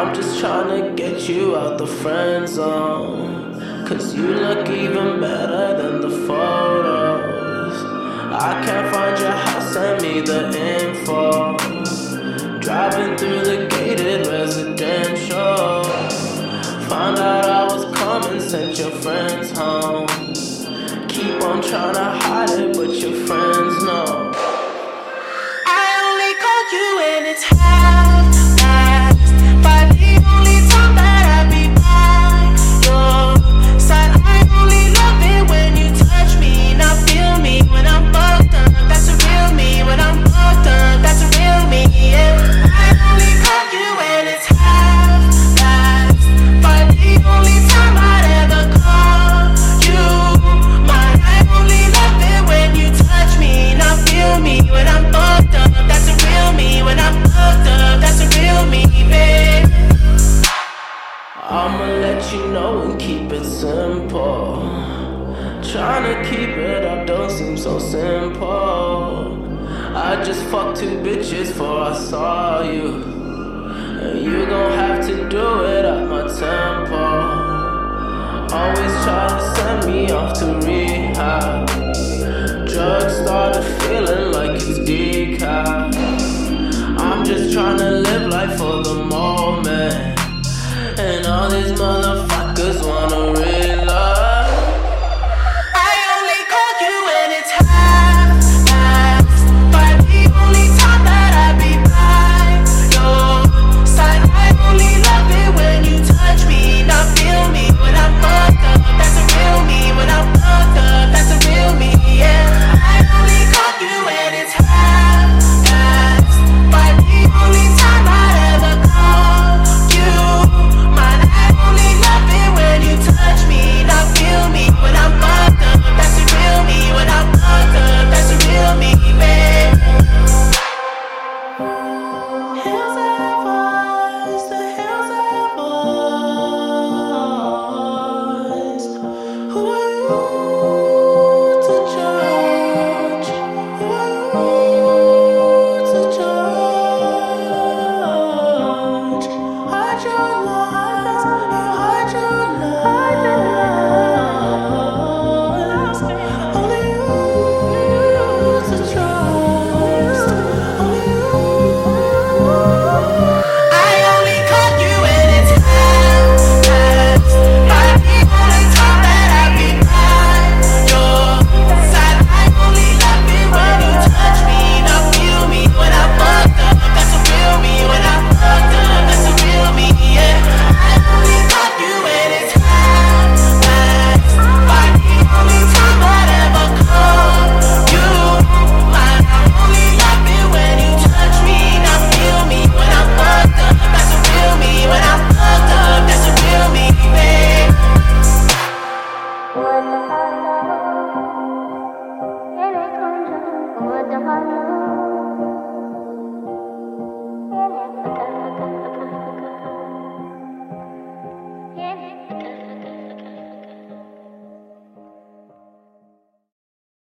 I'm just tryna get you out the friend zone, 'cause you look even better than the photos. I can't find your house, send me the info. Driving through the gated residential, found out I was coming, sent your friends home. Keep on tryna hide it, but your friends know. I only called you when it's half-past, but the only time that I be by your side. I only love it when you touch me, not feel me when I'm fucked up. That's a real me when I'm fucked up. That's a real me, yeah. I only call you when it's half-past, but the only time I'd ever call you mine. I only love it when you touch me, not feel me when I'm fucked up. That's a real me when I'm fucked up. That's a real me, babe. I'ma let you know and keep it simple. Tryna keep it up don't seem so simple. I just fucked 2 bitches before I saw you, and you gon' have to do it at my tempo. Always try to send me off to rehab. Drugs started feeling like it's decaf. I'm just tryna live life for the moment, and all these motherfuckers